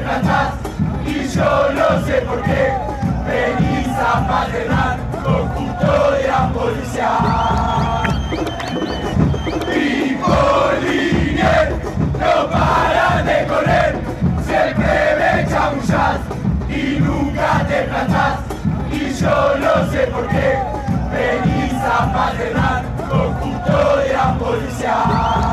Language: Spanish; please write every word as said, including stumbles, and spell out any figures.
planchás y yo no sé por qué venís a paternar con custodia policial. Pipolinier, no paran de correr, siempre me chamullás y nunca te planchás y yo no sé por qué venís a paternar con custodia policial.